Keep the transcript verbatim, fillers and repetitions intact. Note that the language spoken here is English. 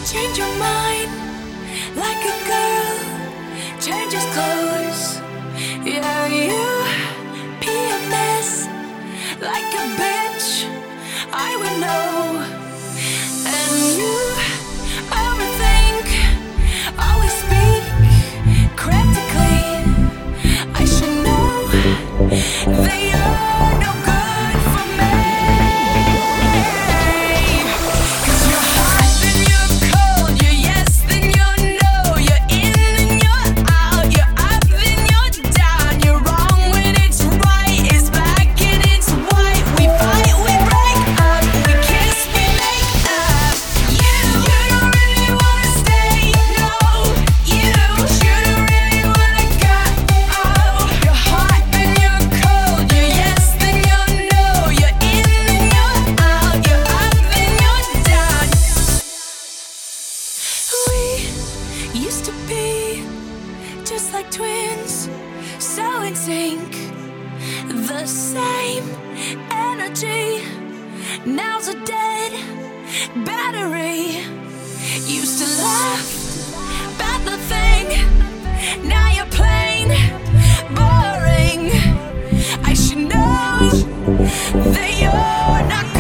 change your mind like a girl changes clothes. Yeah, you P M S like a bitch, I would know. And you overthink, always speak critically. I should know that you're no good for me. 'Cause you're hot, then you're cold, you're yes, then you're no, you're in, then you're out, you're up, then you're down, you're wrong when it's right, it's black and it's white. We fight, we break up, we kiss, we make up. You, you don't really wanna stay, no. You, you don't really wanna go. Oh, you're hot, then you're cold, you're yes, then you're no, you're in, then you're out, you're up, then you're down. We used to be just like twins, so in sync, the same energy. Now's a dead battery. Used to laugh about nothing, now you're plain boring. I should know that you're not